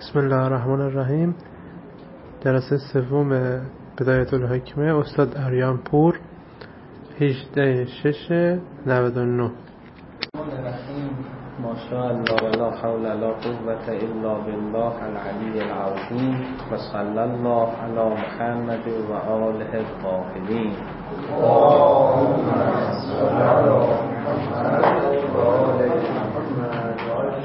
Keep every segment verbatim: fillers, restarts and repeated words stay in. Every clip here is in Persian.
بسم الله الرحمن الرحیم. جلسه سوم بدایت الحکمه، استاد اریان پور، هجده شش نود و نه. ماشاءالله ولا حول ولا قوة الا بالله العلی العظیم و صلی الله علی محمد و آله الطاهرین. اللهم صل علی محمد و آل محمد.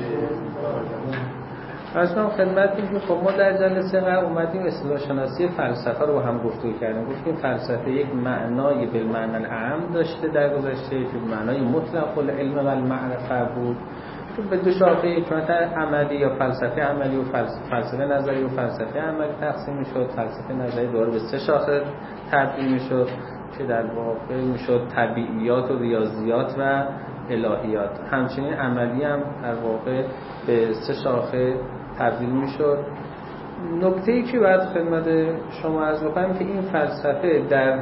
اصلا خدمت میگه خب ما در جلسه قبل اومدیم اصطلاح شناسی فلسفه رو هم گفتگو کردیم. گفتیم فلسفه یک معنای بالمعنی الاعم داشته در گذشته که معنای مطلق العلم و المعرفه بود، که به دو شاخه حکمت عملی یا فلسفه عملی و فلسفه, فلسفه نظری و فلسفه عملی تقسیم میشد. فلسفه نظری دوباره به سه شاخه تبدیل میشد که در واقع میشد طبیعیات و ریاضیات و الهیات. همچنین عملی هم در واقع به سه شاخه تبدیل میشد. نکته‌ای که باید خدمت شما عرض بکنم که این فلسفه در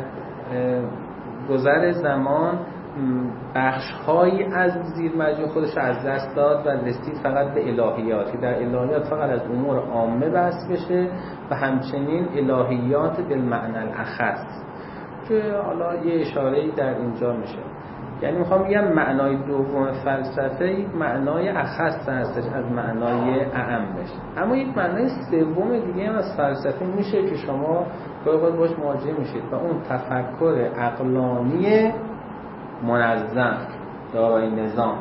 گذر زمان بخش‌هایی از زیر مجموع خودش از دست داد و رسید فقط به الهیات، که در الهیات فقط از امور عامه بحث بشه و همچنین الهیات بالمعنی الاخص، که حالا یه اشاره‌ای در اینجا میشه. یعنی میخوام بگم معنای دوم فلسفه یک معنای اخص هستش از معنای اعم بشه. اما یک معنای سوم دیگه هم از فلسفه میشه که شما باید باش مواجه میشید و اون تفکر عقلانی منظم دارای نظام،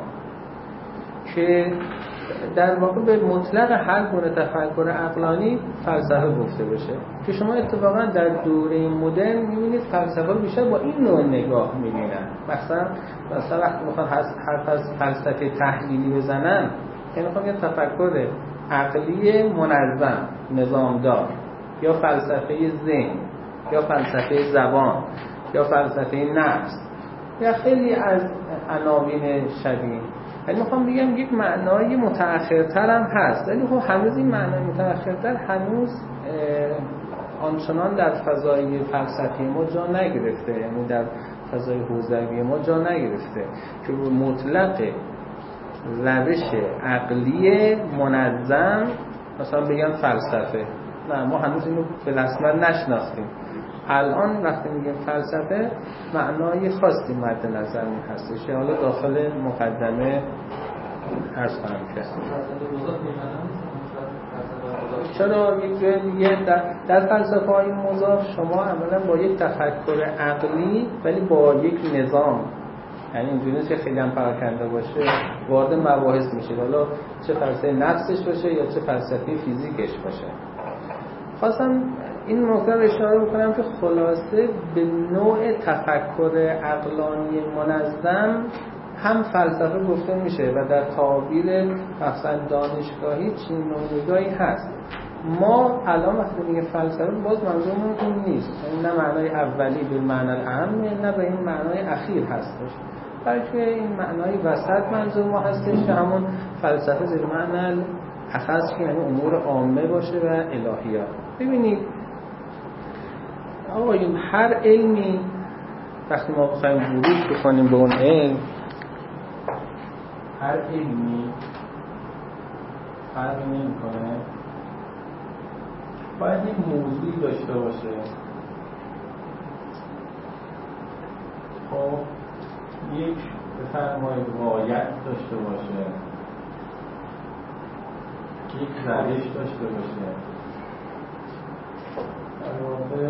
که در واقع به مطلق هر گونه تفکر عقلانی فلسفه گفته بشه، که شما اتفاقا در دوره مدرن می‌بینید فلسفه رو بیشتر با این نوع نگاه می‌بینن. مثلا مثلا وقتی میخوان حرف از فلسفه تحلیلی بزنن، یعنی میخوان یه تفکر عقلی منظم نظامدار، یا فلسفه ذهن، یا فلسفه زبان، یا فلسفه نفس، یا خیلی از عناوین شبیه. یعنی میخوام بگم یک معنای متأخرتر هم هست، ولی خب هنوز این معنای متأخرتر هنوز آنچنان در فضای فلسفی ما جا نگرفته، یعنی در فضای حوزوی ما جا نگرفته که مطلق روش عقلی منظم مثلا بگم فلسفه. نه، ما هنوز اینو به رسمیت نشناختیم. الان وقتی میگیم فلسفه معنای خاصی مد نظر می هستش، حالا داخل مقدمه عرض کنم که چرا یک جای دیگه در, در فلسفه های مضاف شما اولا با یک تفکر عقلی ولی با یک نظام، یعنی اینجوری که خیلی هم پراکنده باشه وارد مباحث میشه، حالا چه فلسفه نفسش باشه یا چه فلسفه فیزیکش باشه. خواستم این نکته رو اشاره بکنم که خلاصه به نوع تفکر عقلانی منظم هم فلسفه گفته میشه و در تعابیر مثلا دانشگاهی چین نوع نگاهی هست. ما الان وقتی میگیم فلسفه باز منظورمون اون نیست، یعنی نه معنای اولی به معنی اعم، نه به این معنای اخیر هستش، بلکه این معنای وسط منظور ما هستش که همون فلسفه زیر معنی اخص که یعنی امور عامه باشه و الهیات. ببینید آقایون، هر علمی وقتی ما بخوایم ورود بکنیم به اون علم، هر علمی فرقی نمی‌کنه باید یک موضوعی داشته باشه. خب یک بفرمایید غایت داشته باشه، یک روش داشته باشه، در واقع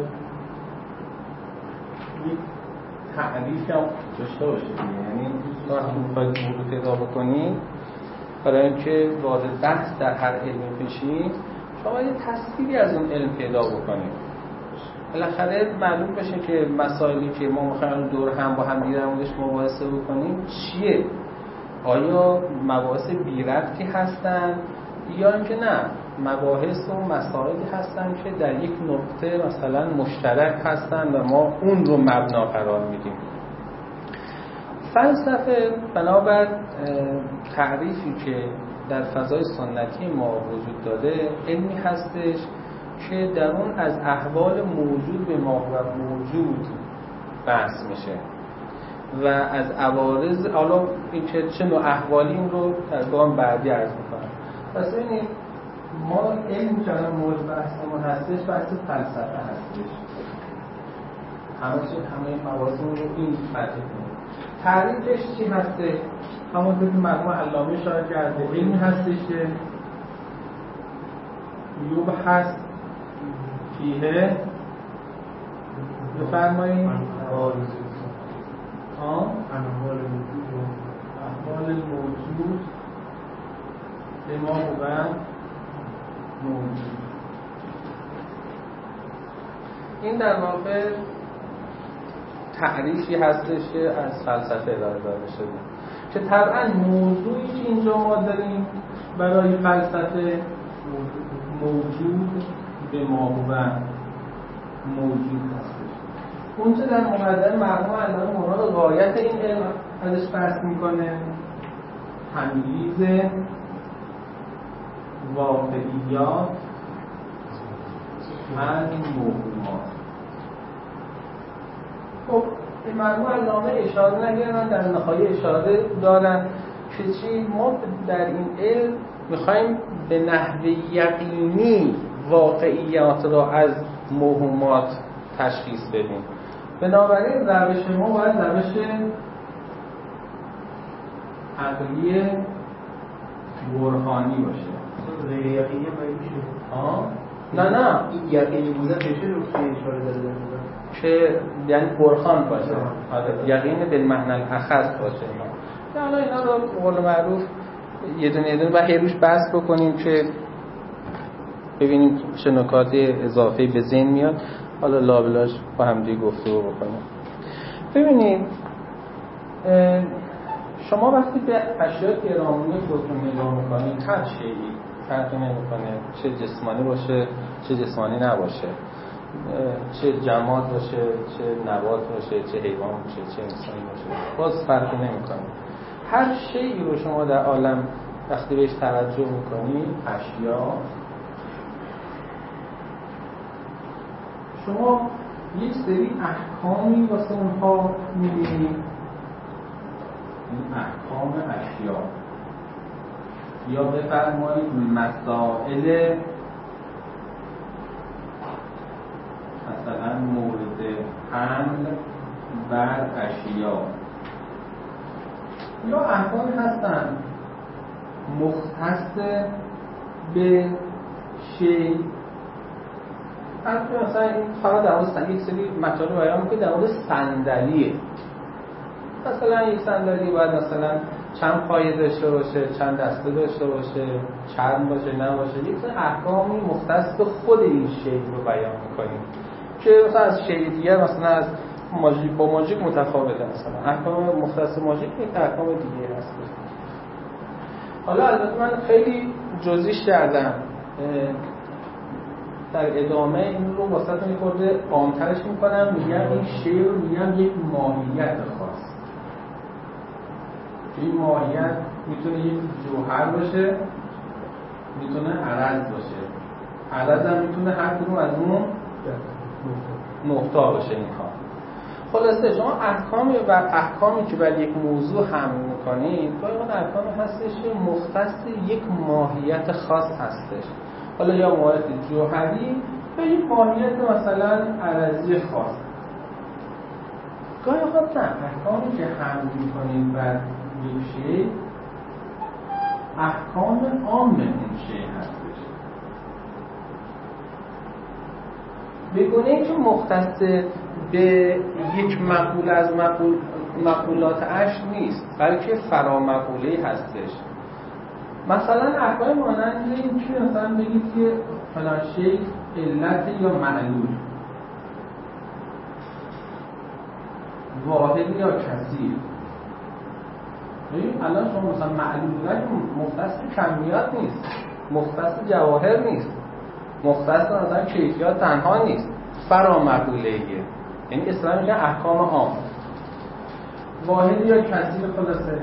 یک تعریف هم داشته باشه. یعنی وقتی میخواید موضوع پیدا بکنید، برای اینکه وارد بحث در هر علمی بشید، شما یه تصویری از اون علم پیدا بکنید. بالاخره معلوم بشه که مسائلی که ما میخوایم دور هم با هم دیگه در موردش مباحثه بکنیم چیه. آیا مباحث بی ربطی هستن یا اینکه نه مباحث و مسائلی هستن که در یک نقطه مثلا مشترک هستن و ما اون رو مبنا قرار میدیم. فلسفه بنابر تعریفی که در فضای سنتی ما وجود داده علمی هستش که در اون از احوال موجود به ماهیت موجود بحث میشه و از عوارض، حالا این که چه نوع احوالی این رو در گام بعدی عرض میکنم. پس ببینید ما علم که الان مورد بحثمون هستش بحث فلسفه هستش. همه چی همه موازون رو این فتح کنیم. تعریفش چی هسته؟ همونطور که مرحوم علامه اشاره کرده علمی هستش که یبحث فیه بفرمایید آه احوال الموجود به ما هو موجود. این در واقع تعریفی هستش که از فلسفه ارائه داده شده که طبعا موضوعی که اینجا ما داریم برای فلسفه موجود به ما هو موجود هستش. اونچه در مقدمه مرحوم علامه مراد غایت این علم ازش بحث میکنه تمییز واقعیات از موهومات. خب مرحوم علامه اشاره نگردن در نهایه اشاره دارن که چی ما در این علم میخوایم به نحو یقینی واقعیات را از موهومات تشخیص بدیم. بنابراین روش ما باید روش عقلی برهانی باشه. غیر یقینی باید میشه؟ آه؟ نه نه این یقینی بوده بشه نقطه اشاره داده که یعنی برهان باشه. یقین بالمعنی الاخص باشه. نه الان اینا رو قول معروف یه دونه یه دونه و هی روش بحث بکنیم که ببینیم چه نکات اضافه‌ای به ذهن میاد. حالا لابلاش با هم دیگه گفتگو بکنیم. ببینید شما وقتی به اشیاء گرانبار خودتون نگاه میکنید هر شیئی فرقی نمیکنه چه جسمانی باشه چه جسمانی نباشه، چه جماد باشه چه نبات باشه چه حیوان باشه چه انسانی باشه، باز فرقی نمیکنه. هر شیئی رو شما در عالم وقتی بهش توجه میکنید اشیا شما یک سری احکامی واسه اونها می‌بینید. این احکام اشیا یا بفرمایید مسائل مثلا مورد حمل بر اشیا یا احکام هستن مختص به شی. مثلا این فقط در مورد یک سری مطالب بیان می‌کنه در مورد صندلیه. مثلا یک صندلی باید مثلا چند پایه داشته باشه، چند دسته داشته باشه، چرم باشه نباشه. یک سری احکامی مختص به خود این شی رو بیان می‌کنیم که مثلا از شی دیگه مثلا از ماژیک با ماژیک متفاوته. مثلا احکام مختص ماژیک یک احکام دیگه هست. حالا البته من خیلی جزئیش کردم، در ادامه این رو واسهتون یه خورده عام‌ترش میکنم. میگم این شی رو میگم یک ماهیت خاص. این ماهیت میتونه یک جوهر باشه، میتونه عرض باشه. عرض هم میتونه هر کدوم از اون نقطه باشه. این کار خلاصه شما احکامی و احکامی که بر یک موضوع حمل میکنید گاهی اون احکامی هستش که مختص یک ماهیت خاص هستش. حالا یا ماهیت جوهری یا یک ماهیت مثلا عرضی خاص. گاهی اوقات نه احکامی که حمل میکنید بر یک شی احکام عام اون شی هستش. بگونه که مختص به یک مقوله از مقول مقولات عشر نیست بلکه فرامقوله‌ای هستش. مثلا احکام مانند این که مثلا بگید که فلان شی علت یا معلول، واحد یا کثیر. ببین الان شما مثلا معلولیت مختص کمیات نیست، مختص جواهر نیست، مختص مثلا کیفیات تنها نیست، فرامقوله‌ایه. یعنی اصطلاحاً میگن احکام عام. واحد یا کثیر خلاصه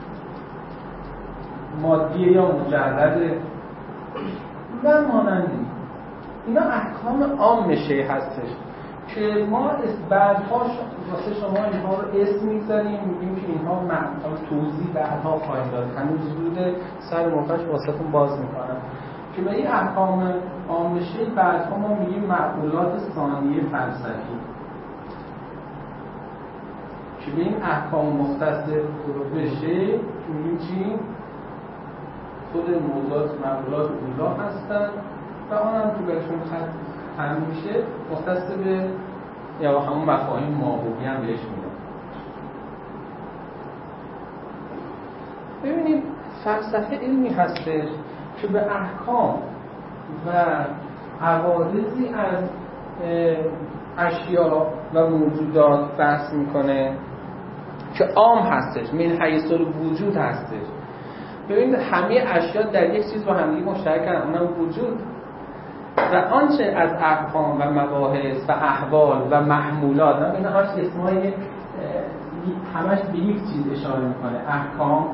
مادی یا مجرد و مانندی. اینا احکام عام شی هستش که ما بعدها واسه شما اینها رو اسم می‌ذاریم، میگیم که اینها معنی توضیح بعدها خواهیم داد. هنوز زوده، سر موقعش واسهتون باز میکنم. که به این احکام عام بشه بعدها ما میگیم معقولات ثانیه فلسفی. که به این احکام مختص بشه میگیم چی؟ خود موضوعات معقولات اولا هستن و آن هم که برشون ختم میشه مختص به یا همون مفاهیم ماهوی هم بهش میگن. ببینید فلسفه علمی هستش که به احکام و حوادثی از اشیا و موجودات بحث میکنه که عام هستش، من حیث الوجود هستش. ببینید همه اشیا در یک چیز با همدیگه مشترکن، اونم وجود. و آنچه از احکام و مباحث و احوال و محمولات، من اینا هاش اسمای همش به یک چیز اشاره میکنه: احکام،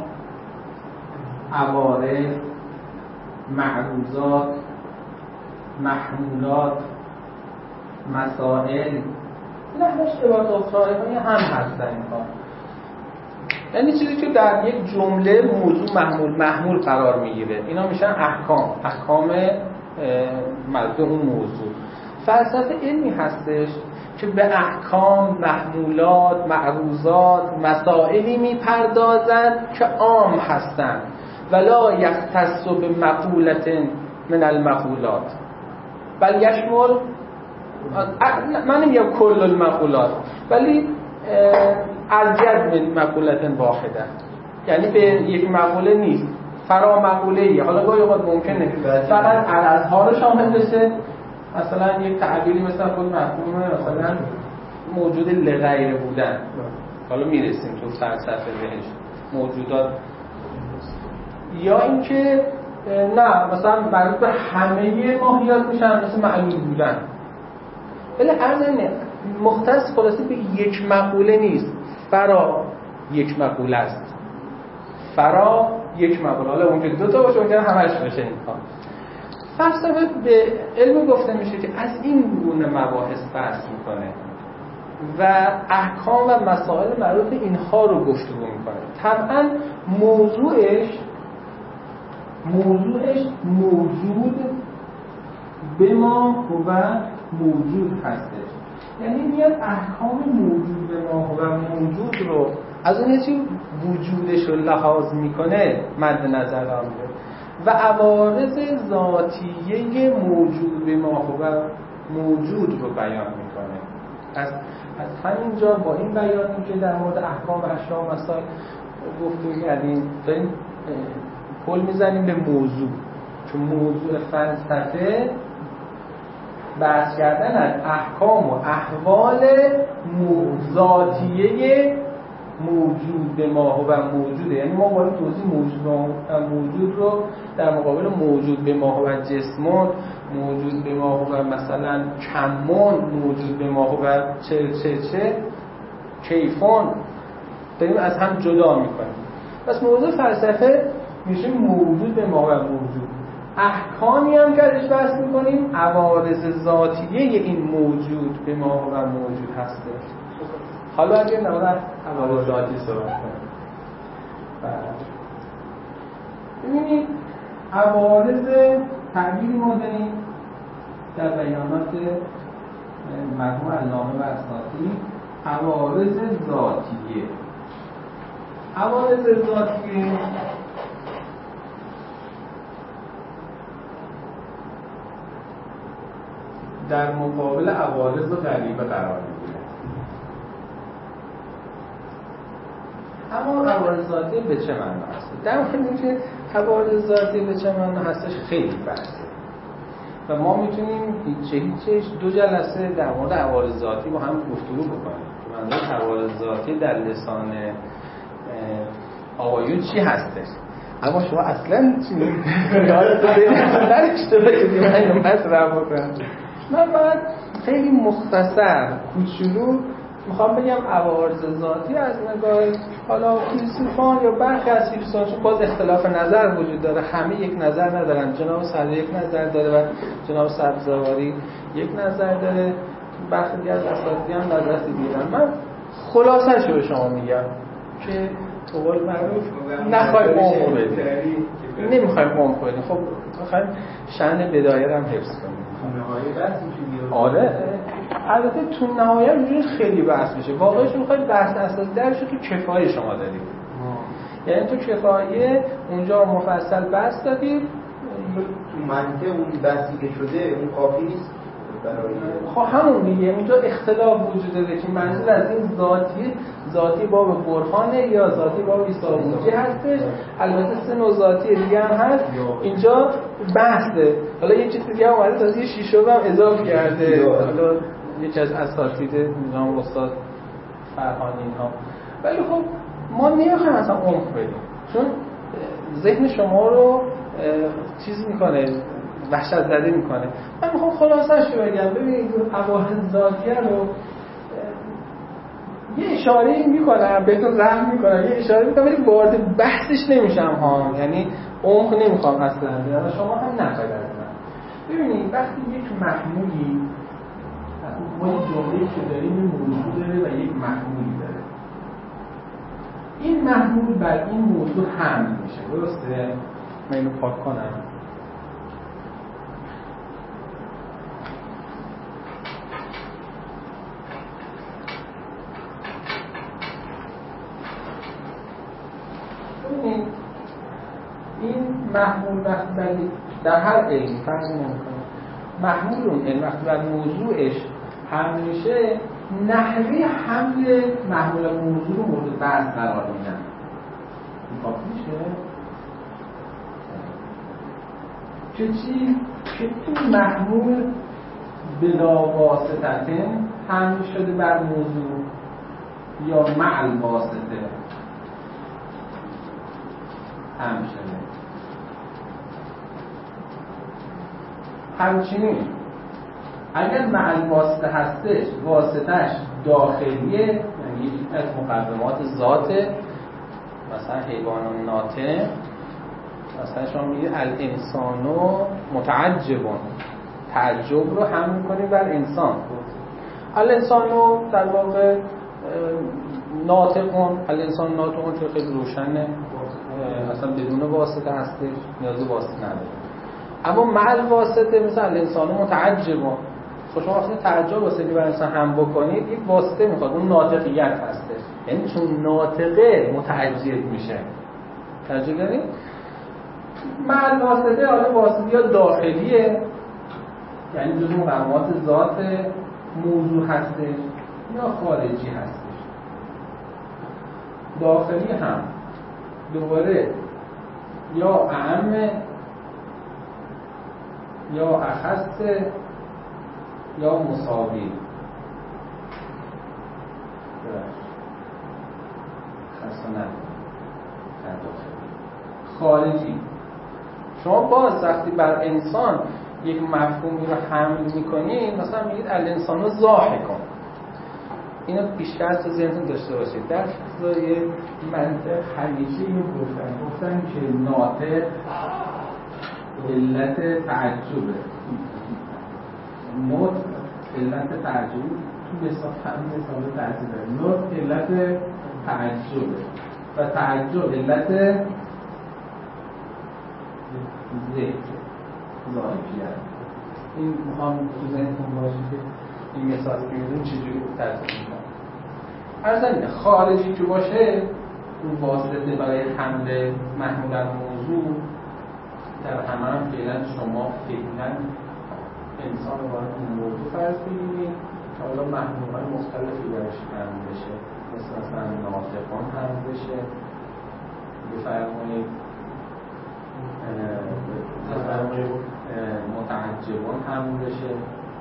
عوارض، معروضات، محمولات، مسائل، اینا همش عبارت اخرای هم هستن. اینها یعنی چیزی که در یک جمله موضوع محمول محمول قرار میگیره، اینا میشن احکام، احکام مربوط اون موضوع. فلسفه علمی هستش که به احکام، محمولات، معروضات، مسائلی میپردازند که عام هستند ولا یختص بمقولة من المقولات، بل یشمل، من نمیگم کل المقولات، ولی ارجد من مقولة واحده، یعنی به یک مقوله نیست، فرا مقوله ای. حالا گاهی اوقات ممکنه فقط عرضها رو شامل بشه، مثلا یک تعبیری مثلا خود مفهوم مثلا موجود لغیر بودن، حالا میرسیم تو فلسفه بهش، موجودات، یا اینکه نه مثلا مربوط به همه ماهیات میشن مثل معلول بودن. ولی ارزنه مختص خلاصه به یک مقوله نیست، فرا یک مقوله است، فرا یک مقوله. حالا اون که دو تا باشه اون که همش بشه. این فلسفه به علم گفته میشه که از این گونه مباحث بحث میکنه و احکام و مسائل مربوط اینها رو گفتگو میکنه. طبعا موضوعش موضوعش موجود به ما و موجود هستش. یعنی میاد احکام موجود به ما و موجود رو از اون چیزی وجودش رو لحاظ میکنه مد نظر آمده و عوارض ذاتیه موجود به ما و موجود رو بیان میکنه. از از همینجا با این بیانی که در مورد احکام و اشیا و مسائل گفتگو کردیم داریم پل میزنیم به موضوع، چون موضوع فلسفه بحث کردن از احکام و احوال ذاتیه موجود به ما و موجوده. یعنی ما باید توضیح موجود و موجود رو در مقابل موجود به ما و جسمون، موجود به ما و مثلا کمون، موجود به ما و چه چه چه کیفون داریم از هم جدا میکنیم. پس موضوع فلسفه میشه موجود به ما و موجود. احکامی هم که ازش بحث میکنیم عوارض ذاتیه این موجود به ما و موجود هستش. حالا اگه نمونه عوارض ذاتی صحبت کنیم، ببینید عوارض تعبیری ما داریم در بیانات مرحوم علامه بساطی، عوارض ذاتیه. عوارض ذاتیه در مقابل عوارض غریبه قرار میگیره. اما عوارض ذاتی به چه معنی هست؟ در مورد اینکه عوارض ذاتی به چه معنی هستش خیلی بحثه و ما میتونیم هیچ هیچش دو جلسه در مورد عوارض ذاتی با هم گفتگو بکنیم. منظور عوارض ذاتی در لسان آقایون چی هستش؟ اما شما اصلا چی نداشته باشید من اینو مطرح بکنم. من باید خیلی مختصر کوچولو میخوام بگم عوارض ذاتی از نگاه حالا فیلسوفان یا برخی از فیلسوفان، چون باز اختلاف نظر وجود داره، همه یک نظر ندارن. جناب صدر یک نظر داره و جناب سبزواری یک نظر داره، برخی دیگه از اساتید هم نظر دیگه. من خلاصه‌شو به شما میگم که به قول معروف نخواهی عمر بدید. نمیخوایم عمق بدیم. خب میخوایم شأن بدایه هم حفظ کنیم. نهایت بحث میشه. آره البته تو نهایت اینجوری خیلی بحث میشه. واقعش میخوایم بحث اساسی درش تو کفایه شما دادید. یعنی تو کفایه اونجا مفصل بحث دادید. تو منطق اون بحثی که شده اون کافی نیست برای خب همون دیگه اونجا اختلاف وجود داره که منظور از این ذاتی ذاتی باب برهانه یا ذاتی باب ایسابوجی هستش. البته سه نوع ذاتی دیگه هم هست اینجا بحثه. حالا یه چیز دیگه هم اومده تازه شیشم هم اضافه کرده. حالا یکی از اساتید نظام استاد فرهانی اینها. ولی خب ما نمیخوایم اصلا عمق بدیم چون ذهن شما رو چیز میکنه وحشت زده میکنه. من میخوام خلاصش رو بگم. ببینید عوارض ذاتیه رو یه اشاره میکنم بهتون رحم میکنم یه اشاره میکنم ولی وارد بحثش نمیشم ها. یعنی عمق نمیخوام اصلا و شما هم نخواهید از من. ببینید وقتی یک محمولی ما یک جمله‌ای که داریم این موضوع داره و یک محمولی داره. این محمول بر این موضوع حمل میشه. درسته؟ من اینو پاک کنم. این محمول وقتی در هر علمی فرض نمی‌کنه محمول اون علم وقتی بر موضوعش حمل میشه نحوه حمل محمول موضوع رو مورد بحث قرار میدن. این کافی میشه که چی؟ که این محمول بلا واسطه حمل شده بر موضوع یا مع الواسطه حمل شده. همچنین اگر مع الواسطه هستش واسطهش داخلیه یعنی یکی از مقدمات ذات مثلا حیوان ناطق مثلا شما میگید الانسانو متعجبون تعجب رو حمل می‌کنید بر انسان. الانسانو در واقع ناطقون الانسان ناطقون که خیلی روشنه اصلا بدون واسطه هستش نیازی واسطه نداره. اما مع الواسطه مثلا الانسانو متعجبون خب شما وقتی تعجب واسطی بر انسان هم بکنید یک واسطه میخواد اون ناطقیت هستش یعنی چون ناطقه متعجب میشه. توجه دارید؟ مع الواسطه حالا واسطه یا داخلیه یعنی جزء مقامات ذات موضوع هستش یا خارجی هستش. داخلی هم دوباره یا اعم یا اخص یا مساوی. خاصه خارجی شما باز وقتی بر انسان یک مفهومی رو حمل میکنید مثلا میگید الانسانو ضاحکون. اینو بیشتر تو ذهنتون داشته باشید. در فضای منطق همیشه اینو گفتن گفتن که ناطق علت تعجبه. نوت علت تعجب تو مثال همین مثال تعجب داره. نوت علت تعجبه و تعجب علت ذهن ظاهریه. این میخوام تو ذهنتون باشه که این مثال که میدونیم چجوری ترتیب میکنم. ارزنده خارجی که باشه اون واسطه برای حمل محمول موضوع در همه هم فعلا شما فعلا انسان رو باید این موضوع فرض بگیرید که حالا محمول‌های مختلفی برش حمل بشه مثل مثلا ناطقان حمل بشه بفرمایید بفرمایید متعجبان حمل بشه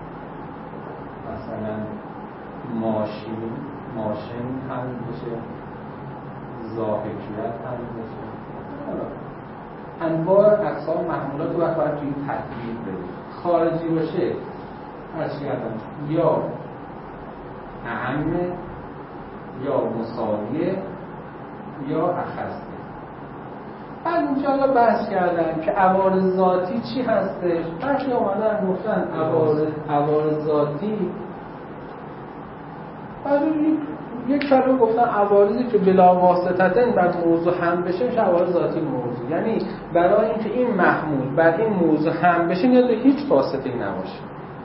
مثلا ماشین ماشین حمل بشه ضاحکیت حمل بشه. انواع اقسام محمولات رو باید توی تطبیق بدید. خارجی باشه هرچی کردم یا اعم یا مساویه یا اخصه. بعد انشاءالله بحث کردم که عوارض ذاتی چی هستش. برخی اومدن گفتن عوارض عوارض ذاتی بعد یک کلمه گفتن عوارضی که بلا واسطتن بر موضوع هم بشه میشه عوارض ذاتی موضوع. یعنی برای اینکه این محمول بر این موضوع هم بشه نیاز به هیچ واسطه‌ای نباشه.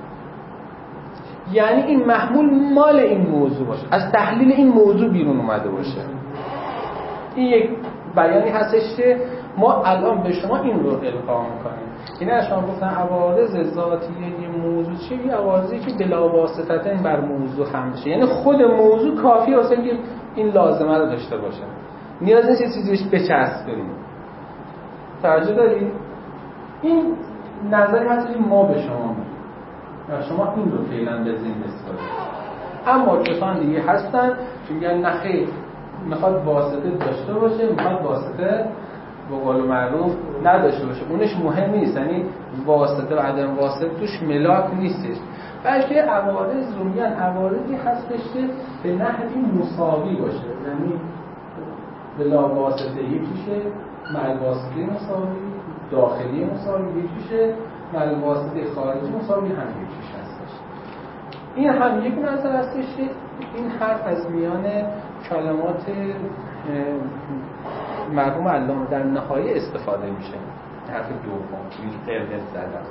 یعنی این محمول مال این موضوع باشه، از تحلیل این موضوع بیرون اومده باشه. این یک بیانی هستش که ما الان به شما این رو القا می‌کنیم. این از شما گفتن عوارض ذاتیه یه موضوع چیه؟ یه عوارضی که بلا واسطه بر موضوع هم بشه، یعنی خود موضوع کافیه واسه اینکه این لازمه رو داشته باشه، نیاز نیست چیزی بهش بچسبونیم. توجه دارید؟ این نظری هست که ما به شما میگیم، شما این رو فعلا به ذهن بسپارید. اما کسان دیگه هستن که میگن نه خیر، میخواد واسطه داشته باشه، میخواد واسطه به قول معروف نداشته باشه، اونش مهم نیست، یعنی واسطه و عدم واسطه توش ملاک نیستش. بلکه عوارض رو میگن عوارضی هستش که به نحوی مساوی باشه، یعنی بلا واسطه یکیشه، مع واسطه مساوی، داخلی مساوی یکیشه، مع واسطه خارجی مساوی هم یکیش هستش. این هم یک نظر هستش که این حرف از میان کلمات مرحوم علامه در نهایه استفاده میشه. حرف دوم یک قرقس زدن.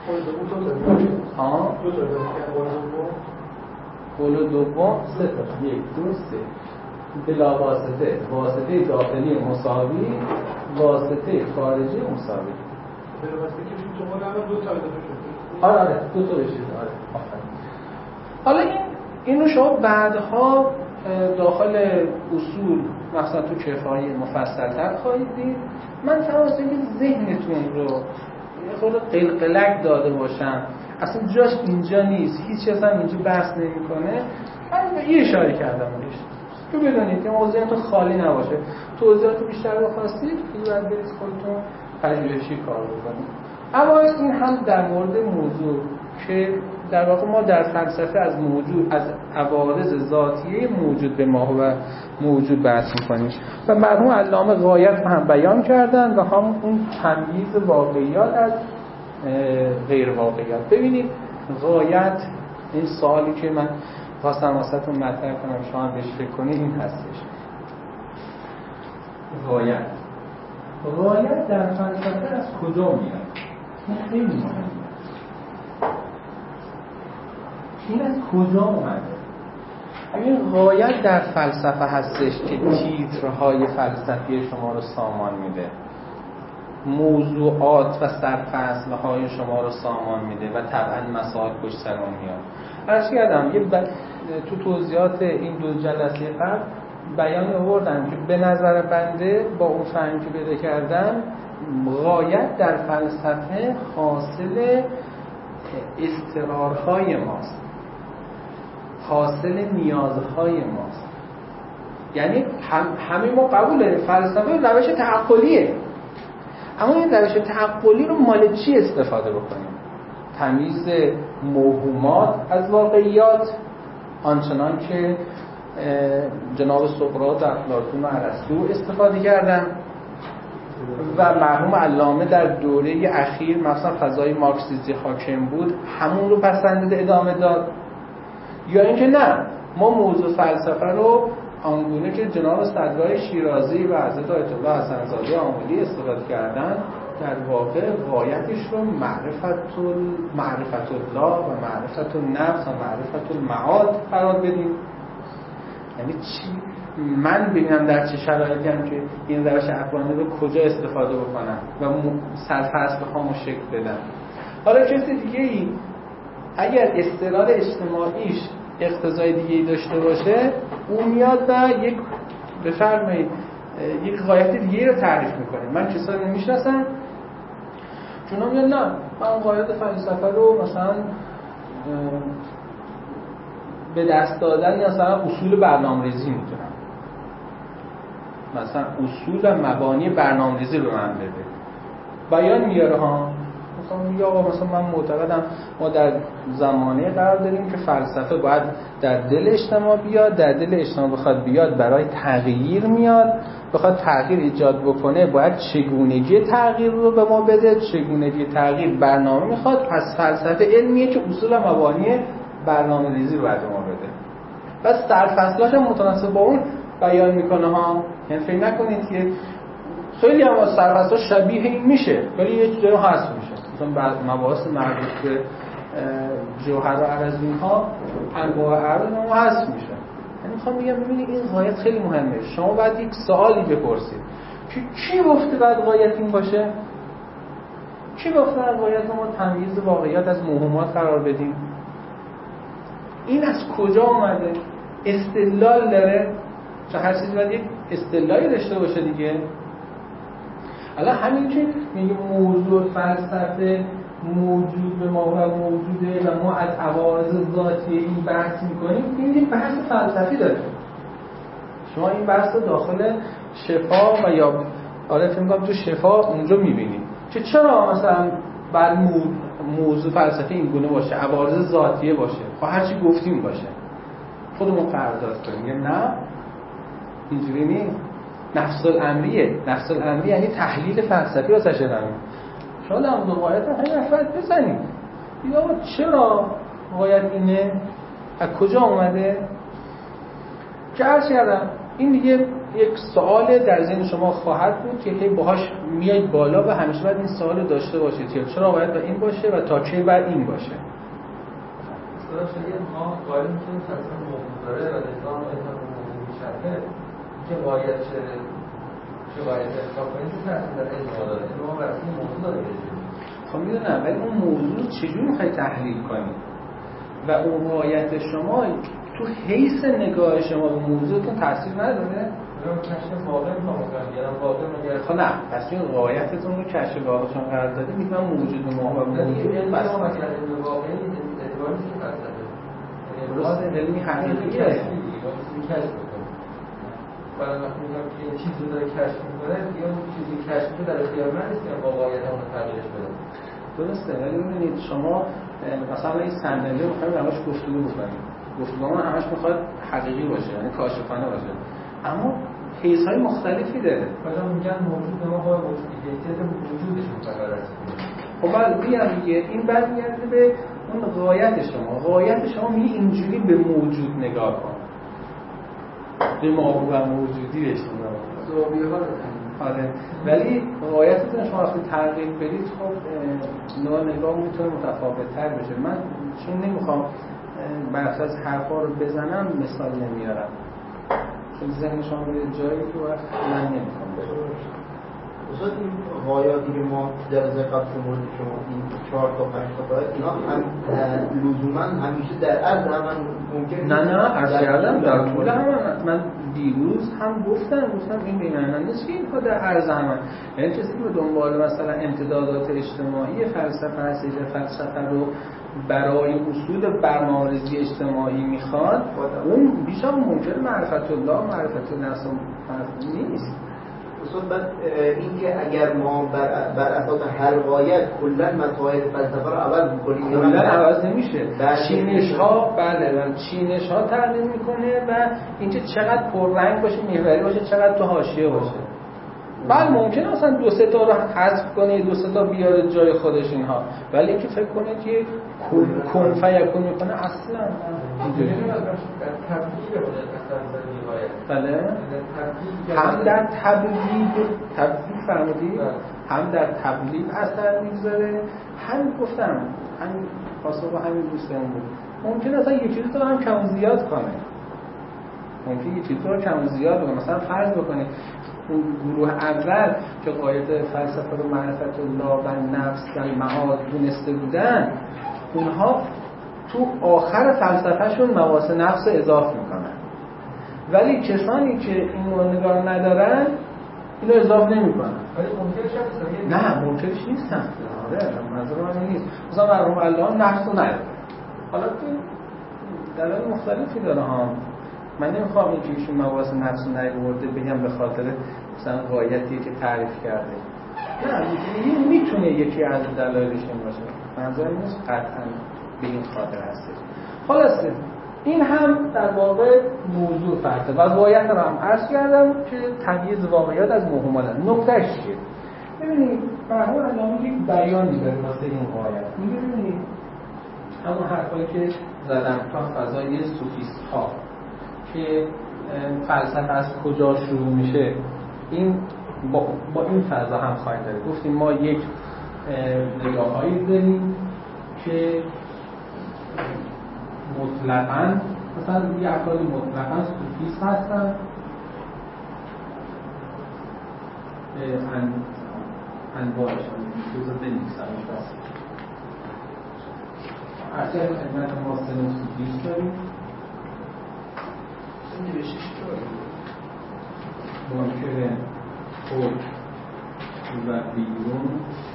ها؟ دو تا دوم. قول دوم سه تا. یک دو سه. بلا واسطه، واسطه داخلی مساوی، واسطه خارجی مساوی. بلا واسطه که تو قول اول دو تا اضافه شد. آره آره دو تا بشه. آره. حالا این اینو شما بعدها داخل اصول مثلا تو کفایی مفصل‌تر خواهید دید. من فقط اینکه ذهنتون رو یه خورده قلقلک داده باشم، اصلا جاش اینجا نیست، هیچ چیز هم اینجا بحث نمی‌کنه. من به این اشاره کردم بهش که بدونید که موضوع تو خالی نباشه. توضیحات بیشتر رو خواستید که بعد برید خودتون پژوهشی کار بکنید. اما این هم در مورد موضوع که در واقع ما در فلسفه از موجود از عوارض ذاتیه موجود به ما و موجود بحث می‌کنیم و مرحوم علامه غایت هم بیان کردن و هم اون تمییز واقعیات از غیر واقعیات. ببینید غایت، این سوالی که من خواستم واسهتون مطرح کنم شما بهش فکر کنید این هستش. غایت غایت در فلسفه از کجا میاد؟ این خیلی مهمه. این از کجا اومده؟ این غایت در فلسفه هستش که تیترهای فلسفی شما رو سامان میده، موضوعات و سرفصلهای شما رو سامان میده و طبعا مسائل پشت سر اون میاد. عرض کردم یه ب... تو توضیحات این دو جلسه قبل بیان آوردم که به نظر بنده با اون فهمی که پیدا کردم غایت در فلسفه حاصل اضطرارهای ماست، حاصل نیازهای ماست. یعنی هم همه ما قبول داریم فلسفه روش تعقلیه، اما این روش تعقلی رو مال چی استفاده بکنیم؟ تمییز موهومات از واقعیات، آنچنان که جناب سقراط و افلاطون و ارسطو استفاده کردن و مرحوم علامه در دوره اخیر مثلا فضای مارکسیستی حاکم بود همون رو پسندیده ادامه داد، یا اینکه نه ما موضوع فلسفه رو آنگونه که جناب صدرای شیرازی و حضرت آیت الله حسن‌زاده آملی استفاده کردن در واقع غایتش رو معرفت معرفت الله و معرفت النفس و معرفت المعاد قرار بدیم. یعنی چی؟ من ببینم در چه شرایطی هم که این روش عقلانی رو کجا استفاده بکنم و سرفصل بخوام شکل بدم. حالا کسی دیگه ای اگر استقرار اجتماعیش اقتضای دیگه‌ای داشته باشه اون میاد و یک بفرمایید یک غایت دیگه‌ای رو تعریف میکنه. من کسایی رو میشناسم چون میگن نه من غایت فلسفه رو مثلا به دست دادن یا مثلا اصول برنامه‌ریزی میدونم، مثلا اصول و مبانی برنامه‌ریزی رو من بده بیان میاره ها. مثلا میگه آقا مثلا من معتقدم ما در زمانه قرار داریم که فلسفه باید در دل اجتماع بیاد، در دل اجتماع بخواد بیاد برای تغییر میاد، بخواد تغییر ایجاد بکنه باید چگونگی تغییر رو به ما بده، چگونگی تغییر برنامه میخواد، پس فلسفه علمیه که اصول و مبانی برنامه‌ریزی رو بعد ما بده. پس سرفصلاش هم متناسب با اون بیان میکنه ها. یعنی فکر نکنید که خیلی هم از سرفصل‌ها شبیه این میشه ولی یه چیزایی هست میشه، مثلا بعض مباحث مربوط به جوهر و عرض اینها انواع عرض ما هست میشه. یعنی میخوام بگم ببینید این غایت خیلی مهمه. شما باید یک سوالی بپرسید که کی گفته بعد غایت این باشه؟ کی گفته از غایت ما تمییز واقعیت از موهومات قرار بدیم؟ این از کجا اومده؟ استدلال داره؟ چون هر چیزی باید یک استدلالی داشته باشه دیگه. الان همین که میگه موضوع فلسفه موجود به ماهو موجوده و ما از عوارض ذاتی این بحث میکنیم، این یک بحث فلسفی داره. شما این بحث رو داخل شفا و یا آره فکر می‌کنم تو شفا اونجا میبینید که چرا مثلا بر موضوع فلسفی این گونه باشه، عوارض ذاتیه باشه، خب هر چی گفتیم باشه، خودمون قرارداد کنیم. نه اینجوری نیست. نفس الامریه. نفس الامری یعنی تحلیل فلسفی واسه شدن. شما در مورد غایت هم همین حرف بزنید. دیگه آقا چرا غایت اینه؟ از کجا اومده؟ که عرض کردم این دیگه یک سوال در ذهن شما خواهد بود که هی باهاش میاید بالا و همیشه باید این سوال رو داشته باشید که چرا باید با این باشه و تا کی باید این باشه. اصلا شاید ما قائل میشیم فلسفه موجود داره و نظام اعتبار موجود میشه که غایت چه چه غایت احساب کنید که تأثیر در علم داره. ما برای موضوع داره. خب میدونم ولی اون موضوع چجوری میخوای تحلیل کنی و اون غایت شما تو حیث نگاه شما به موضوعتون تاثیر نداره؟ اون کشف واقع میخوام بگم واقع مگر خب نه پس این غایتتون رو کشف واقعشون قرار داده میگم موجود ما و موجود بس ما مثلا علم واقعی اعتبار نیست که فلسفه درست علمی حقیقیه کشف میکنه. ولی وقتی میگم که این چیزی رو داره کشف میکنه یا اون چیزی کشف میکنه در اختیار من نیست که واقعیت اون رو تغییرش بدم. درسته ولی ببینید شما مثلا این صندلی رو می‌خوایم همش گفتگو بکنیم. گفتگومون همش میخواد حقیقی باشه یعنی کاشفانه باشه اما حیث‌های مختلفی داره. حالا میگن موجود ما با وجودیت وجودش متقرر است. خب بعد میگم دیگه این برمیگرده به اون غایت شما. غایت شما میگه اینجوری به موجود نگاه کن. به ما و موجودی بهش نگاه کن. زاویه ها رو آره ولی غایتتون شما وقتی تغییر بدید خب نوع نگاه میتونه متفاوت‌تر بشه. من چون نمیخوام بحث از حرفا رو بزنم مثال نمیارم چون ذهن شما به جایی که وقت من نمیخوام برم. استاد این غایاتی که ما جلسه قبل شما شما این چهار تا پنج تا باید اینا هم لزوما همیشه در عرض هم ممکن نه نه عرض کردم در طول هم من دیروز هم گفتم گفتم این بی‌معنی نیست که اینها در عرض هم یعنی کسی که به دنبال مثلا امتدادات اجتماعی فلسفه هست یا فلسفه رو برای اصول برنامه‌ریزی اجتماعی میخواد اون بیشتر ممکن معرفت الله معرفت نفس نیست. استاد بعد این که اگر ما بر, بر اساس هر غایت کلا مسائل فلسفه رو عوض می‌کنیم کلا عوض نمیشه. چینش ها بله چینش ها تغییر میکنه و اینکه چقدر پررنگ باشه محوری باشه چقدر تو حاشیه باشه. بله ممکنه اصلا دو سه تا رو حذف کنه دو سه تا بیاره جای خودش اینها ولی اینکه فکر کنه که کن فیکون میکنه اصلا اینجوری بله هم در تبلیغ تبلیغ فرمودی هم در تبلیغ اثر میگذاره هم گفتم هم پاسخ همین دوستمون بود ممکنه اصلا یه چیزی تو هم کم و زیاد کنه ممکنه یه چیزی رو کم و زیاد کنه مثلا فرض بکنید اون گروه اول که قاعده فلسفه رو معرفت الله و نفس و معاد دونسته بودن اونها تو آخر فلسفهشون مواس نفس اضافه میکنن ولی کسانی که این رو نگاه ندارن اینو اضافه نمیکنن. ولی ممکنه شد نه ممکنش نیستن. آره منظور من نیست مثلا مرحوم الله نفس رو نداره حالا تو دلایل مختلفی داره ها من نمیخوام این که ایشون مواس نفس رو نیاورده بگم به خاطر مثلا غایتی که تعریف کرده نه این میتونه یکی از دلایلش این باشه منظور نیست قطعا به این خاطر هستش. خلاصه این هم در واقع موضوع فرقه و غایت رو هم عرض کردم که تمییز واقعیات از موهومات نکتهش چیه. ببینید مرحوم علامه یک بیان می‌ذاره واسه این غایت میگه ببینید همون حرفایی که زدم تو فضای سوفیست ها که فلسفه از کجا شروع میشه این با, با این فضا هم خواهیم داریم. گفتیم ما یک نگاه‌هایی داریم که مطلقاً مثلا یه افرادی مطلقاً صوفیست هستن ان انواعش جزء بنویسنش بس اصلا خدمت ما سن صوفیست داریم نوشش داریم منکر خود و بیرون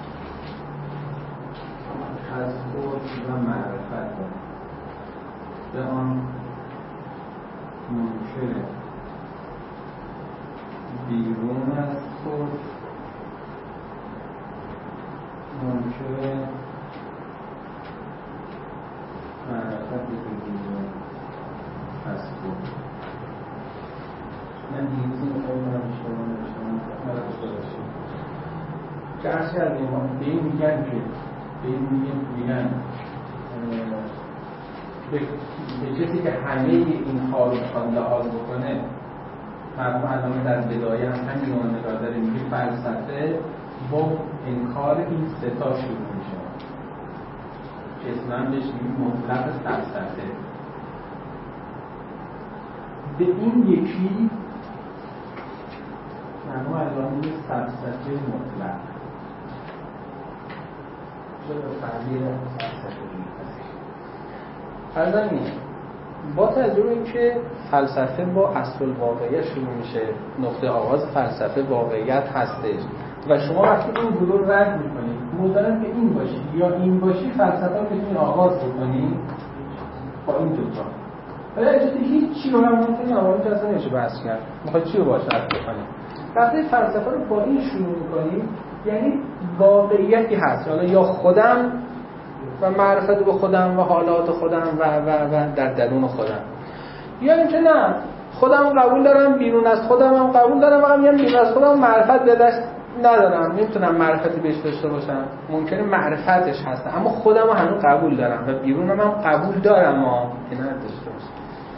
از خود و معرفت به آن منکر بیرون از خود منکر معرفت بیرون از خود. من دیروز این خواهی من شما نشتم مرد داشتیم که عرض کردیم به این میگن که به این میگن به کسی که همه این حال میخواد لحاظ بکنه مرحوم علامه در بدایه هم همین رو نگاه داره میگه فلسفه با انکار این سه تا شروع میشه که اسمم بهش میگه مطلق فلسفه. به این یکی مرحوم علامه میگه فلسفه مطلق چرا تعبیر فلسفه فرضاً با توجه به اینکه فلسفه با اصل واقعیت شروع میشه، نقطه آغاز فلسفه واقعیت هستش و شما وقتی این گروه رو رد میکنید مدرن که این باشی یا این باشی فلسفه رو میتونید آغاز بکنید با این دوتا. ولی اجازه هیچ چی رو هم ممکنه آغاز اصلا نمیشه بحث کرد. میخواید چی رو باشه بحث بکنید؟ وقتی فلسفه رو با این شروع میکنید یعنی واقعیتی هست، حالا یا خودم و معرفت به خودم و حالات خودم و و و در درون خودم، یا اینکه نه خودم قبول دارم بیرون از خودم هم قبول دارم و میگم بیرون از خودم معرفت به دست ندارم، نمیتونم معرفتی بهش داشته باشم، ممکنه معرفتش هست اما خودم رو هنوز قبول دارم و بیرونم هم قبول دارم ها اینا داشته باشم.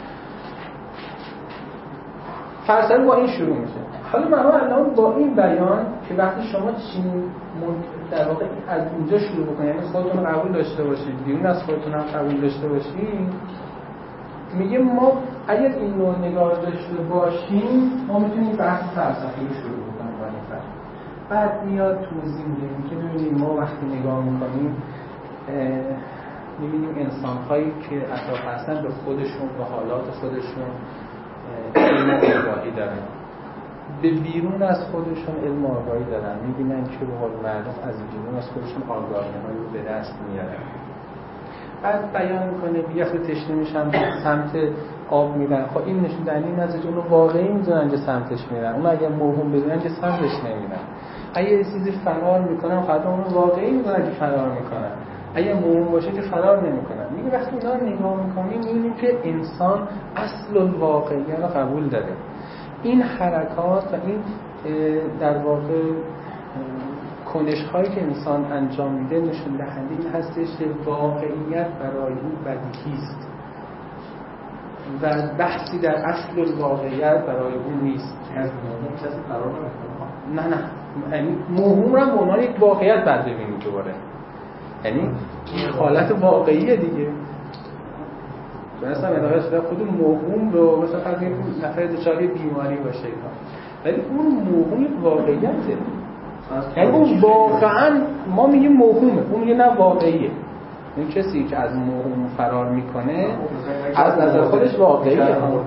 فلسفه با این شروع میشه. حالا من الان با این بیان که وقتی شما چین در واقع از اینجا شروع بکنید یعنی خودتون قبول داشته باشید بیرون از خودتون هم قبول داشته باشید، میگه ما اگر این نوع نگاه داشته باشیم ما میتونیم بحث فلسفی رو شروع بکنیم با این فرق. بعد میاد توضیح میده که ببینید ما وقتی نگاه میکنیم میبینیم انسان‌هایی که اطراف هستن به خودشون به حالات خودشون علم آگاهی دارن، به بیرون از خودشون علم آگاهی دارن، میبینن که به قول معروف از بیرون از خودشون آگاهی‌هایی رو به دست میارن. بعد بیان میکنه بیخ تشنه میشن سمت آب میرن. خب این نشون دهنده از اون واقعی میدونن که سمتش میرن، اون اگر موهوم بدونن که سمتش نمیرن. اگه یه چیزی فرار میکنن خاطر اون واقعی میدونن که فرار میکنن، اگه موهوم باشه که فرار نمیکنن. میگه وقتی اینا رو نگاه میکنیم میبینیم که انسان اصل الواقعیت رو قبول داره. این حرکات و این در واقع کنش هایی که انسان انجام میده نشون دهنده این هستش که واقعیت برای او بدیهی است و بحثی در اصل الواقعیت برای او نیست. از موهوم کسی فرار نمیکنه. نه نه یعنی موهوم رو به عنوان یک واقعیت بعد ببینید دوباره، یعنی این حالت واقعیه دیگه. مثلا الهی شده خود موهوم رو مثلا فرض کنید نفر دچار بیماری باشه ولی اون موهوم واقعیته، یعنی اون واقعا ما میگیم موهومه، اون میگه نه واقعیه. این کسی که از موهوم فرار میکنه از نظر خودش واقعیه.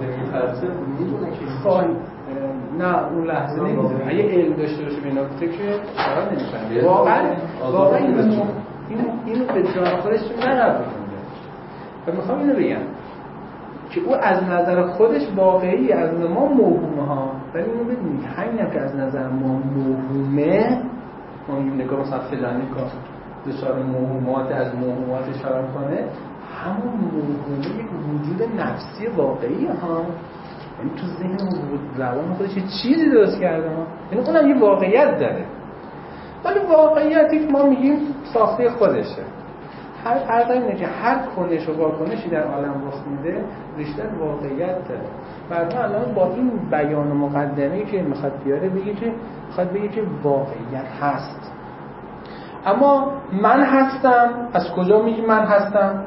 نه اون لحظه نمیدونه اگه علم داشته باشه به نکته که فرار نمیکنه. واقعا واقعا اینو اینو به جان خودش نقبل کنه. و میخوام اینو بگم که او از نظر خودش واقعی، از نظر ما موهومه ها، ولی اینو بدونید همین هم که از نظر ما موهومه، ما میگیم نگاه مثلا فلانی کن دچار موهومات از موهومات اشاره کنه، همون موهومه یک وجود نفسی واقعی ها، یعنی تو ذهن و روان خودش یه چیزی درست کرده ها، یعنی اونم یه واقعیت داره. ولی واقعیتی که ما میگیم ساخته خودشه. هر فرض اینه که هر کنش و واکنشی در عالم رخ میده ریشه در واقعیت داره. بعد الان با این بیان و مقدمه‌ای که میخواد بیاره بگه که میخواد بگه که واقعیت هست. اما من هستم، از کجا میگی من هستم؟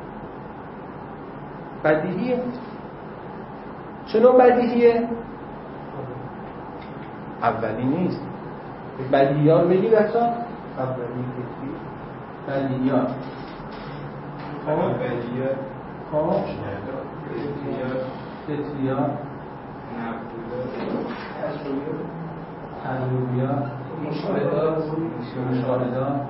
بدیهیه. چرا بدیهیه؟ اولی نیست. بدیهیات بگید اصلا اولی فکری بدیهیات بدیهیات خب فطریات فطریات تجربیات مشاهدات مشاهدات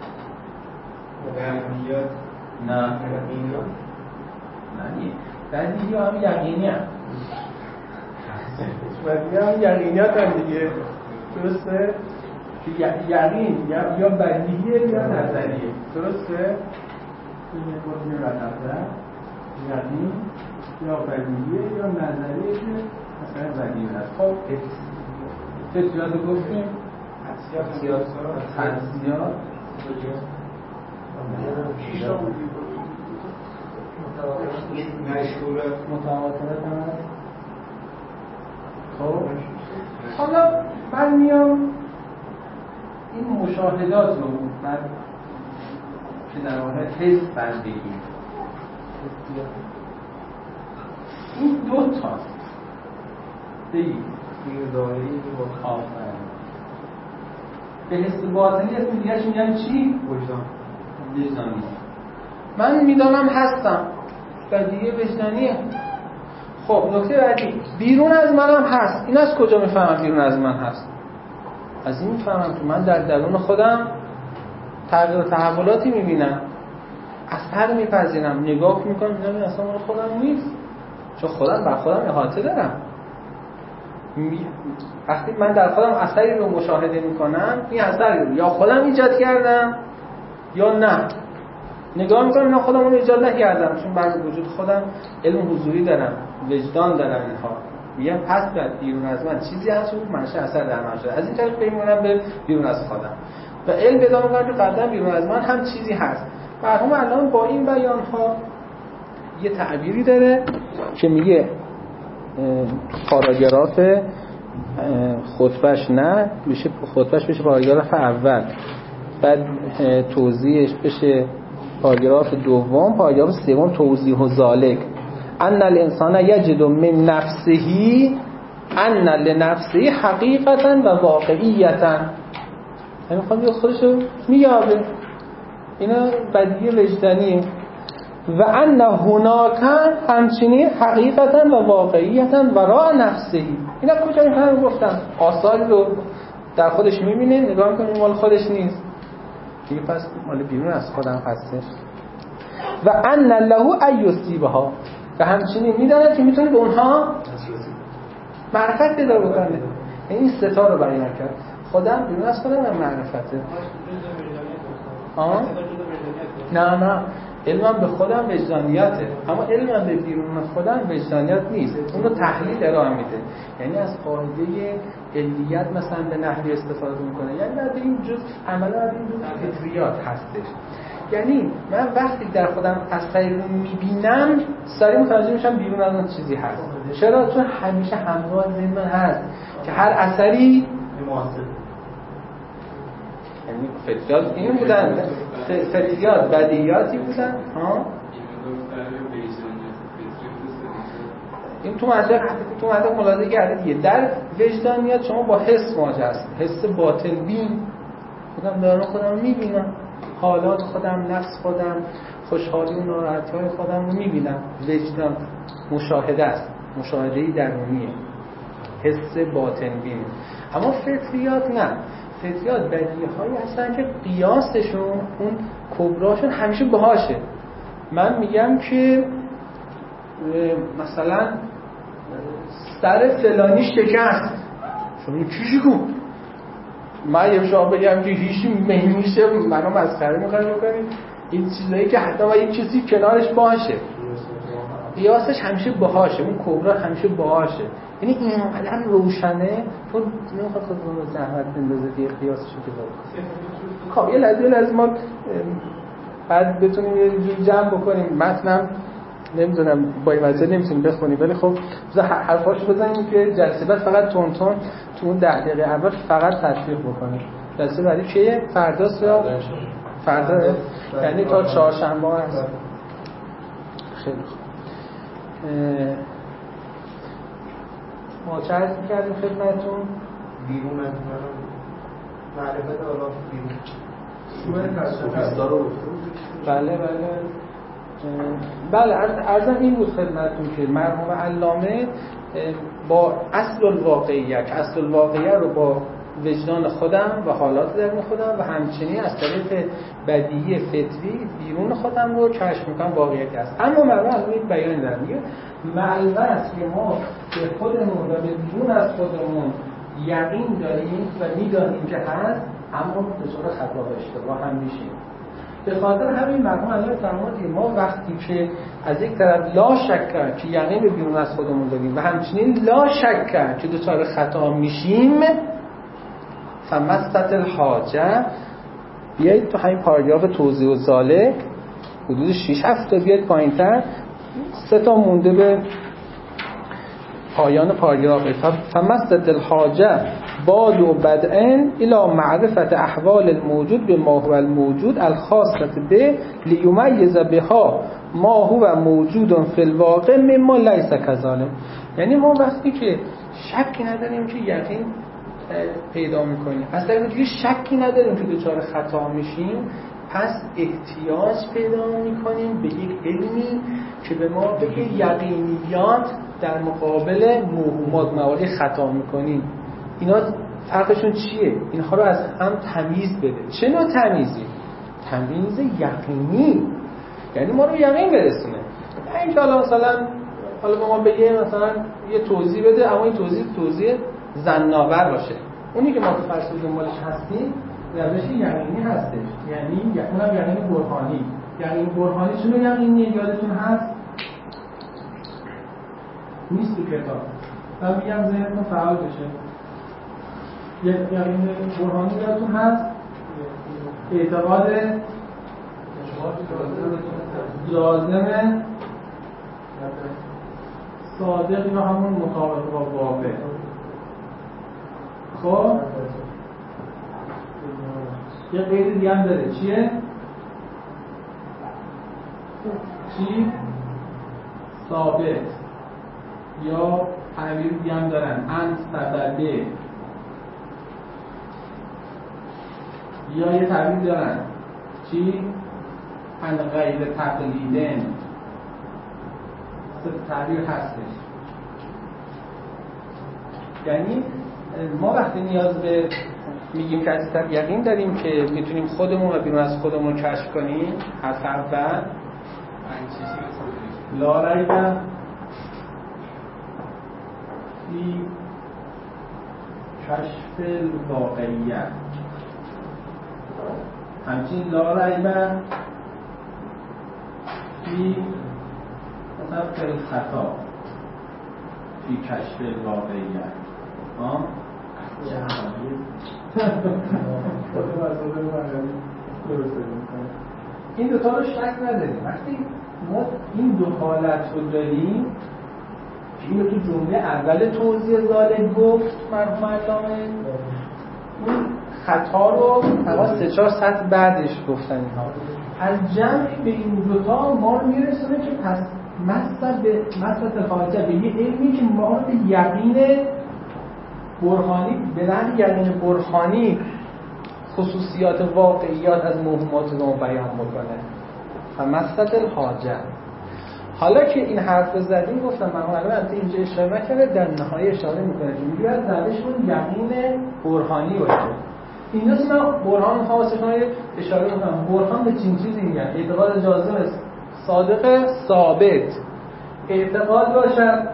بدیهیات نه یقینیات نه بدیهیات هم یقینی هم بدیهیات هم یقینیات هم دیگه درسته؟ یقین یا بدیهیه یا نظریه درسته؟ این یه رقم یقین یا بدیهیه یا نظریه که مثلا بدیهی هست. خب فطریات رو گفتیم حدسیات حدسیات متواترات هم هست. خب حالا من میام این مشاهدات رو بعد که در واقع حس بند بگیم این دو تا بگیم دیرداری با آفرین به حس باطنی اسم دیگه چی میگن چی؟ وجدان وجدانی. من میدانم هستم بدیهی وجدانیه. خب نکته بعدی بیرون از منم هست. این از کجا میفهمم بیرون از من هست؟ از این میفهمم که من در درون خودم تغییر و تحولاتی میبینم، اثر میپذیرم، نگاه میکنم میبینم این اصلا مال خودم نیست، چون خودم بر خودم احاطه دارم. وقتی من در خودم اثری رو مشاهده میکنم این اثر رو یا خودم ایجاد کردم یا نه. نگاه میکنم نه خودم اون رو ایجاد نکردم، چون بر وجود خودم علم حضوری دارم، وجدان دارم. اینها میگم پس بعد بیرون از من چیزی هست که منشأ اثر در من شده. از این طریق فکر می‌کنم به بیرون از خودم و علم پیدا می‌کنم که قبلا بیرون از من هم چیزی هست. مرحوم الان با این بیان ها یه تعبیری داره که میگه پاراگراف خطبهش نه بشه خطبهش بشه پاراگراف اول، بعد توضیحش بشه پاراگراف دوم، پاراگراف سوم توضیح و ذالک ان الانسان یجد من نفسه ان لنفسه حقیقتا و واقعیتا. همین خواهم بیا خودشو میابه. اینا بدیهی وجدانیه. و ان هناک همچنین حقیقتا و واقعیتا وراء نفسه. اینا کجا میفهمم؟ گفتم آثاری رو در خودش میبینه، نگاه میکنه مال خودش نیست دیگه، پس مال بیرون از خودم هستش. و ان له ایصیبها و همچنین میداند که میتونه به اونها معرفت پیدا بکنه. این ستا رو بیان کرد. خودم بیرون از خودم هم معرفته. آه؟ نه نه علمم به خودم وجدانیته، اما علمم به بیرون از خودم وجدانیت نیست. اون رو تحلیل ارائه میده. یعنی از قاعده علیت مثلا به نحوی استفاده میکنه. یعنی در این جزء عملا از این جزء فطریات هستش. یعنی من وقتی در خودم اثری رو میبینم سریع متوجه میشم بیرون از اون چیزی هست. چرا؟ چون همیشه همراه ذهن من هست که هر اثری معاصر یعنی فطریات این بودن، فطریات بدیهیاتی بودن. ها این تو منطق تو منطق ملاحظه کرده دیگه. در وجدانیات شما با حس مواجه هست، حس باطن بین. خودم دارم خودم میبینم، حالات خودم، نفس خودم، خوشحالی و ناراحتی های خودم رو میبینم. وجدان مشاهده است، مشاهده‌ای درونیه، حس باطن بین. اما فطریات نه. فطریات بدیهایی هستن که قیاسشون، اون کبراشون همیشه باهاشه. من میگم که مثلا سر فلانی شکست، شما چیشی کن؟ من یه شما بگم که هیچی میشه منو مسخره میخوایی بکنید. این چیزایی که حتی باید یک چیزی کنارش باشه، قیاسش همیشه باهاشه، اون کبرا همیشه باهاشه. یعنی اینقدر روشنه تو نمیخواد خودتون رو زحمت بندازید یه قیاسش رو که باشه. خب یه لحظه لازم ما بعد بتونیم یه جوری جمع بکنیم متنم نمیدونم با این وجه نمیتونیم بخونیم، ولی خب حرفاشو بزنیم که جلسه بعد فقط تون تون تو اون ده دقیقه اول فقط تطبیق بکنیم. جلسه بعدی کیه؟ فرداست یا فردا؟ یعنی تا چهارشنبه هست. خیلی خوب. ما چه عرض می‌کردیم خدمتتون؟ بیرون از معرفت الله بیرون سوفیستا رو گفتیم. بله بله بله عرضم این بود خدمتتون که مرحوم علامه با اصل الواقعیت اصل الواقعیت رو با وجدان خودم و حالات درون خودم و همچنین از طریق بدیهی فطری بیرون خودم رو کشف میکنم واقعیت است. اما مرحوم علامه بیان دارم میگه معلومه که ما به خودمون و به بیرون از خودمون یقین داریم و میدانیم که هست، اما به طور خطا و اشتباه هم میشیم. به خاطر همین مرحوم علامه فرمودید ما وقتی که از یک طرف لا شک که یقین به بیرون از خودمون داریم و همچنین لا شک که دچار خطا میشیم، فمست الحاجه بیایید تو همین پاراگراف توضیح و ذالک حدود شش هفت تا بیاید پایین‌تر، سه تا مونده به پایان پاراگراف. فمست الحاجه باد و بدءن الى معرفت احوال الموجود به ما هو الموجود الخاصه به لیمیز بها ما هو موجود فی الواقع مما لیس کذالک. یعنی ما وقتی که شکی نداریم که یقین پیدا میکنیم، از طرف دیگه شکی نداریم که دچار خطا میشیم، پس احتیاج پیدا میکنیم به یک علمی که به ما بگه یقینیات در مقابل موهومات موارد خطا میکنیم اینا فرقشون چیه، اینها رو از هم تمیز بده. چه نوع تمیزی؟ تمیز یقینی، یعنی ما رو یقین برسونه. این که حالا مثلا حالا به ما بگه مثلا یه توضیح بده، اما این توضیح توضیح ظن‌آور باشه. اونی که ما تو فرض دنبالش هستیم روش یقینی هستش، یعنی اونم یقین برهانی. یقین برهانی چون یقینیه یادتون هست نیست تو کتاب، من میگم ذهنتون فعال بشه. یقین برهانی یادتون هست اعتقاد لازمه صادق یا همون مطابق با واقع. خب یه قید دیگه هم داره، چیه؟ چی؟ ثابت یا تعبیر دیگه هم دارن ان سببه، یا یه تعبیر دارن چی؟ ان غیر تقلیدن. تعبیر هستش. یعنی ما وقتی نیاز به میگیم که از طرف یقین داریم که میتونیم خودمون و بیرون از خودمون کشف کنیم، حرف اول لا ریب فی کشف الواقعیت، همچنین لا ریب فی مثلا فی الخطا فی کشف الواقعیت. ها این دو تا رو شک نداریم. وقتی ما این دو حالت رو داریم که اینو تو جمله اول توضیح ذالک گفت مرحوم علامه، اون خطا رو فقط سه چهار سطح بعدش گفتن اینها. از جمع به این دوتا ما رو میرسونه که پس مصد به مصد الحاجه به یه علمی که ما رو به یقین برهانی به نحو یقین برهانی خصوصیات واقعیات از موهومات رو بیان بکنه. فمصد الحاجه. حالا که این حرف رو زدیم گفتم من الان اینجا اشاره نکرده، در نهایت اشاره میکنه که میگه از روشمون یقین برهانی باشه. اینجا من برهان میخوام واسه شما اشاره کنم. برهان به چین چیزی میگن؟ اعتقاد جازم صادق ثابت. اعتقاد باشد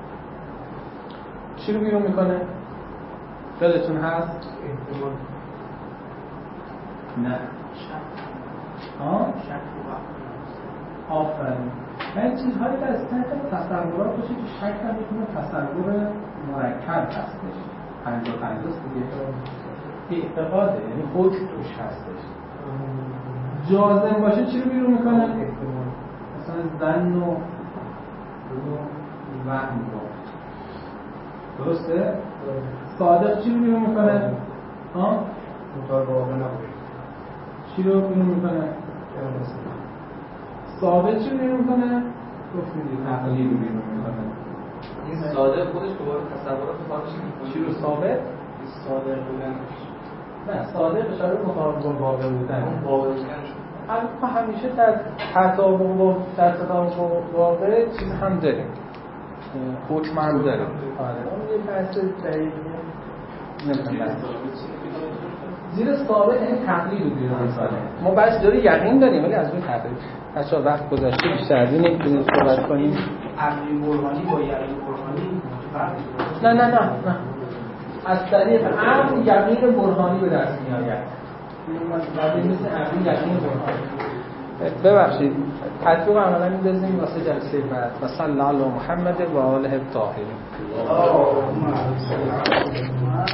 چی رو بیرون میکنه؟ یادتون هست؟ احتمال. نه شک. ها؟ شک و آفرین. این چیزهایی که از طریق تصورات باشه که شک هم میتونه تصور مرکب هستش. پنجاه پنجاه دیگه. اعتقاده، یعنی حکم توش هستش. جازم باشه چی رو بیرون میکنه؟ مثلا زن و وهم درسته؟ صادق چی رو بیرون میکنه؟ ها؟ مطابق واقع نباشه. چی رو بیرون میکنه؟ ثابت چی رو بیرون میکنه؟ گفتیم دیگه عقلی رو بیرون میکنه. این صادق خودش دوباره تصورات خارجی میکنه. چی رو ثابت؟ صادق بودن. نه صادق اشاره به مطابق واقع بودن. اون واقع بودن شد. ما همیشه در تطابق با در تطابق واقع چیز هم داریم. حکم هم داریم. آره اون یه بحث دقیقه نمی‌دونم. زیر ثابت این تقلید رو بیرون می‌کنه. ما بحث داره یقین داریم ولی از روی تقلید. بچه‌ها وقت گذشته بیشتر از این نمی‌تونیم صحبت کنیم. عقلی برهانی با یقین برهانی نه نه نه نه. از طریق عقل یقین برهانی به دست می‌آید. بعد مثل عقل یقین برهانی. ببخشید تطبیق عملا می‌ذاریم واسه جلسه بعد. و صلی الله علی محمد و آله الطاهرین.